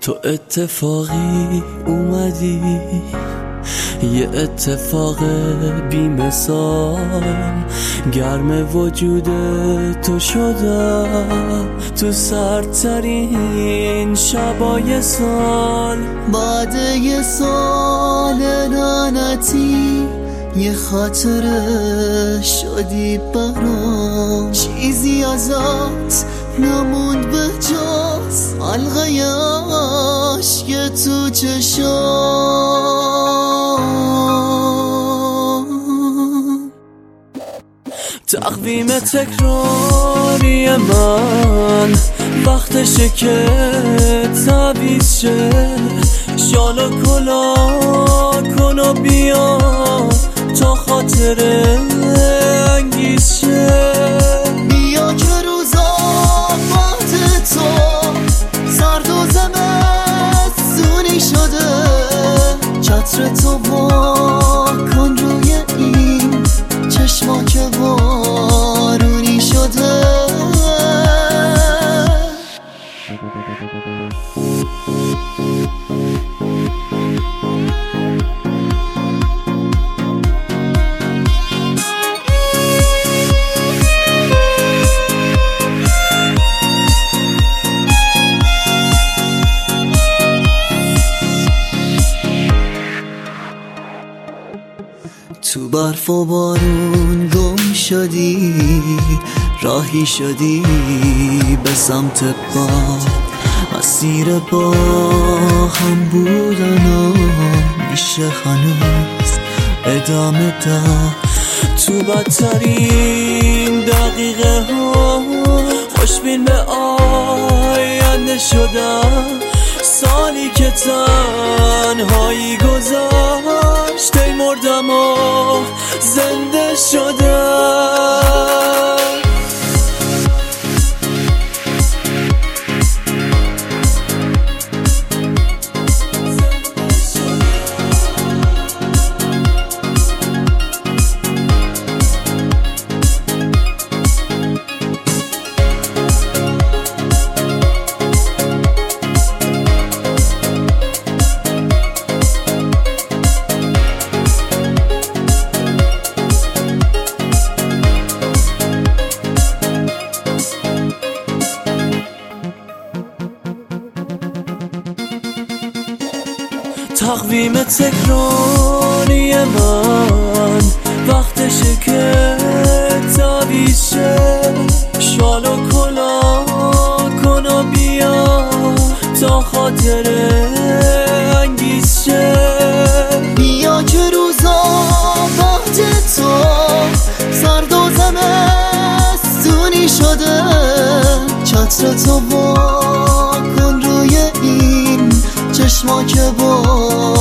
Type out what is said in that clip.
تو اتفاقی اومدی، یه اتفاق بی مثال، گرم وجود تو شدم تو سردترین شبای سال. بعد یه سال لعنتی یه خاطره شدی برام، چیزی ازت نموند به جز حلقه عشق تو چشام. تقویم تکراری من وقتشه که تعویض شه، شال و کلا کن و بیا تا خاطر انگیز شه. بیا که روزا بعد تو سرد و زمستونی شده، چتر تو وا کن روی این چشما که بارونی شده. تو برف و بارون گم شدی، راهی شدی به سمت باد، مسیر با هم بودن میشه هنوز ادامه داد. تو بدترین دقیقه ها خوشبین به آینده شدم، سالی که تنهایی گذشت ای مردم و زنده شدم. تقویم تکراری من وقتشه که تعویض شه، شال و کلا کن و بیا تا خاطر انگیز شه. بیا که روزا بعد تو سرد و زمستونی شده، چتر تو وا کن روی این چشما که